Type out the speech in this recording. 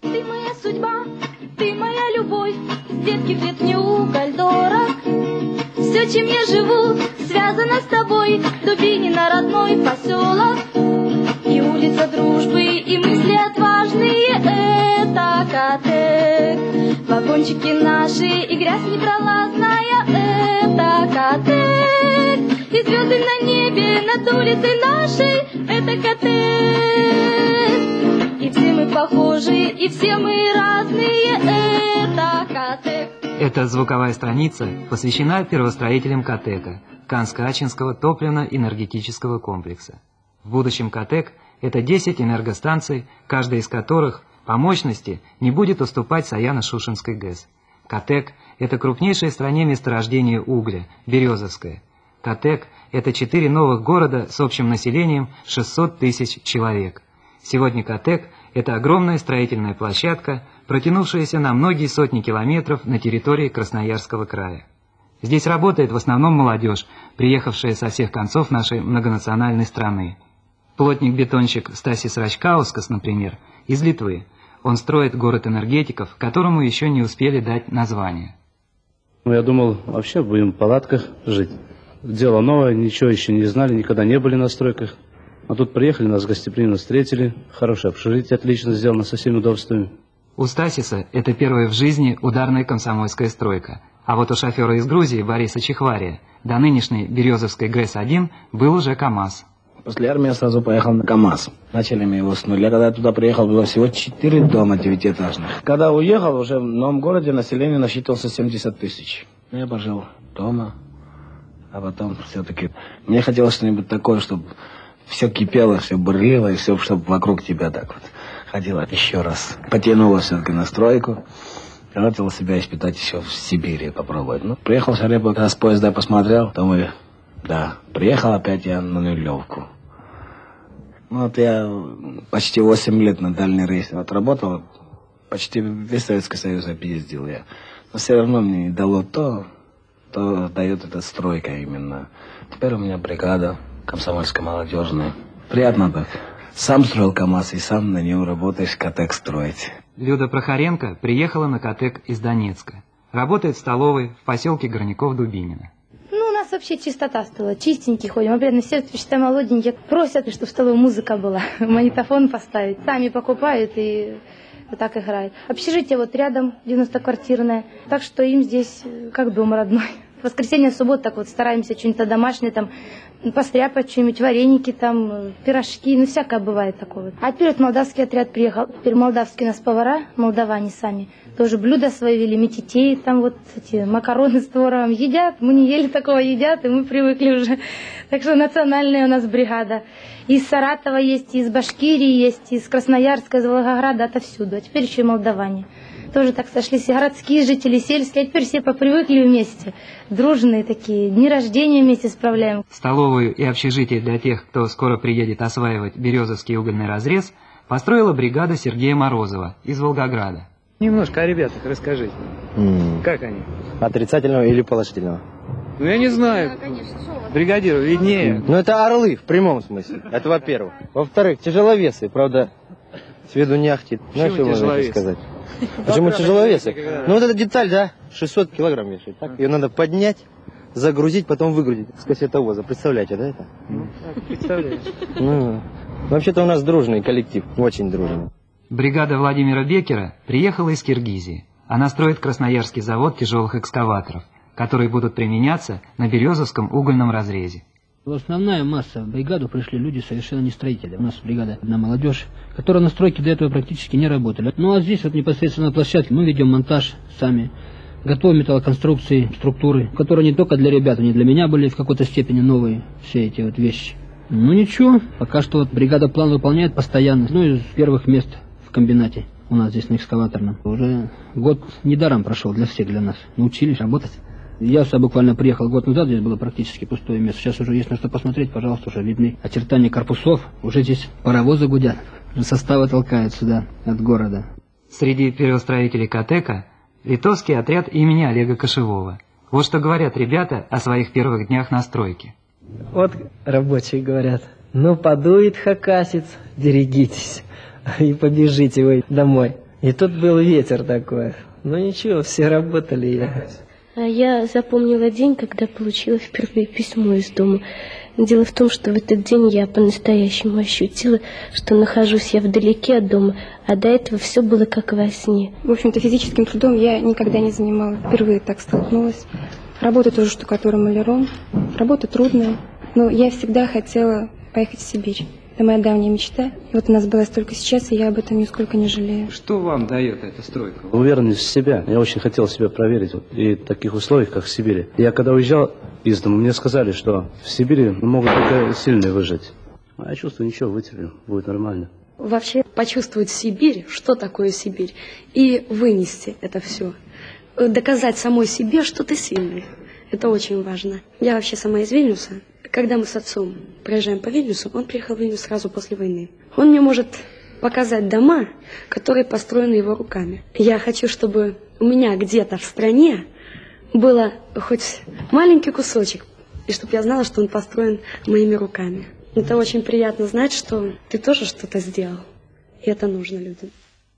Ты моя судьба, ты моя любовь, с детских лет мне уголь дорог. Все, чем я живу, связано с тобой, Дубинина родной поселок. И улица дружбы, и мысли отважные, это Котек. Вагончики наши, и грязь непролазная, это Котек. И звезды на небе, над улицей нашей, это Котек. И все мы похожи, и все мы разные, это Котек. Эта звуковая страница посвящена первостроителям Котека, Канско-Ачинского топливно-энергетического комплекса. В будущем Котек – это 10 энергостанций, каждая из которых по мощности не будет уступать Саяно-Шушенской ГЭС. Котек – это крупнейшее в стране месторождение угля, Березовское. Котек – это 4 новых города с общим населением 600 тысяч человек. Сегодня Котек – это огромная строительная площадка, протянувшаяся на многие сотни километров на территории Красноярского края. Здесь работает в основном молодежь, приехавшая со всех концов нашей многонациональной страны. Плотник-бетонщик Стасис Рачкаускас, например, из Литвы. Он строит город энергетиков, которому еще не успели дать название. Я думал, вообще будем в палатках жить. Дело новое, ничего еще не знали, никогда не были на стройках. А тут приехали, нас гостеприимно встретили. Хорошее общежитие, отлично сделано, со всеми удобствами. У Стасиса это первая в жизни ударная комсомольская стройка. А вот у шофера из Грузии Бориса Чехвария до нынешней Березовской ГРЭС-1 был уже КАМАЗ. После армии я сразу поехал на КАМАЗ. Начали мы его с нуля. Когда я туда приехал, было всего 4 дома 9-этажных. Когда уехал, уже в новом городе население насчитывался 70 тысяч. Я пожил дома, а потом все-таки мне хотелось что-нибудь такое, чтобы все кипело, все бурлило, и все, чтобы вокруг тебя так вот ходило еще раз. Потянуло все-таки на стройку. Хотел себя испытать еще в Сибири, попробовать. Ну, приехал в Шарепу, когда с поезда посмотрел, думаю, да, приехал опять я на нулевку. Ну, вот я почти 8 лет на дальний рейс отработал, почти весь Советский Союз объездил я. Но все равно мне не дало то дает эта стройка именно. Теперь у меня бригада комсомольская молодежная. Приятно так. Сам строил КАМАЗ и сам на нем работаешь, Котек строить. Люда Прохоренко приехала на Котек из Донецка. Работает в столовой в поселке Горняков-Дубинина. Ну, у нас вообще чистота стала, чистенькие ходим. Обрядно все считая молоденькие. Просят, чтобы в столовой музыка была, магнитофон поставить. Сами покупают и вот так играют. Общежитие вот рядом, 90-квартирное. Так что им здесь как дом родной. В воскресенье, в субботу так вот стараемся что-нибудь домашнее, там, постряпать что-нибудь, вареники, там, пирожки, ну, всякое бывает такое. А теперь вот молдавский отряд приехал. Теперь молдавские у нас повара, молдаване сами, тоже блюда свои вели, метитей, там вот эти макароны с творогом едят. Мы не ели такого, едят, и мы привыкли уже. Так что национальная у нас бригада. Из Саратова есть, из Башкирии есть, из Красноярска, из Волгограда, отовсюду. А теперь еще и молдаване. Тоже так сошлись и городские жители, сельские, а теперь все попривыкли вместе. Дружные такие, дни рождения вместе справляем. Столовую и общежитие для тех, кто скоро приедет осваивать Березовский угольный разрез, построила бригада Сергея Морозова из Волгограда. Немножко о ребятах расскажите. Как они? Отрицательного или положительного? Ну, я не знаю. Бригадиру виднее. Ну, это орлы в прямом смысле. Это во-первых. Во-вторых, тяжеловесы, правда, с виду не ахтит. Почему что можно сказать? Почему тяжеловесы? Ну, вот эта деталь, да, 600 килограмм вешает. Так? Ее надо поднять, загрузить, потом выгрузить с кассетовоза. Представляете, да, это? Ну, так, представляешь. Ну, вообще-то у нас дружный коллектив, очень дружный. Бригада Владимира Беккера приехала из Киргизии. Она строит Красноярский завод тяжелых экскаваторов, которые будут применяться на Березовском угольном разрезе. Основная масса в бригаду пришли люди совершенно не строители. У нас бригада одна молодежь, которая на стройке до этого практически не работали. Ну а здесь вот непосредственно на площадке мы ведем монтаж сами, готовим металлоконструкции, структуры, которые не только для ребят, они для меня были в какой-то степени новые, все эти вот вещи. Ну ничего, пока что вот бригада план выполняет постоянно. Ну из первых мест в комбинате у нас здесь на экскаваторном. Уже год недаром прошел для всех, для нас. Научились работать. Я сюда буквально приехал год назад, здесь было практически пустое место. Сейчас уже есть на что посмотреть, пожалуйста, уже видны очертания корпусов. Уже здесь паровозы гудят, уже составы толкают сюда от города. Среди первостроителей Котека литовский отряд имени Олега Кошевого. Вот что говорят ребята о своих первых днях на стройке. Вот рабочие говорят, ну подует хакасец, берегитесь, и побежите вы домой. И тут был ветер такой. Ну ничего, все работали. Я запомнила день, когда получила впервые письмо из дома. Дело в том, что в этот день я по-настоящему ощутила, что нахожусь я вдалеке от дома, а до этого все было как во сне. В общем-то, физическим трудом я никогда не занималась. Впервые так столкнулась. Работа тоже штукатуром-маляром. Работа трудная. Но я всегда хотела поехать в Сибирь. Это моя давняя мечта. И вот она сбылась только сейчас, и я об этом нисколько не жалею. Что вам дает эта стройка? Уверенность в себя. Я очень хотел себя проверить. И в таких условиях, как в Сибири. Я когда уезжал из дома, мне сказали, что в Сибири могут только сильные выжить. А я чувствую, ничего, вытерплю, будет нормально. Вообще почувствовать Сибирь, что такое Сибирь, и вынести это все. Доказать самой себе, что ты сильный. Это очень важно. Я вообще сама из Вильнюса. Когда мы с отцом проезжаем по Вильнюсу, он приехал в Вильнюс сразу после войны. Он мне может показать дома, которые построены его руками. Я хочу, чтобы у меня где-то в стране было хоть маленький кусочек, и чтобы я знала, что он построен моими руками. Это очень приятно знать, что ты тоже что-то сделал, и это нужно людям.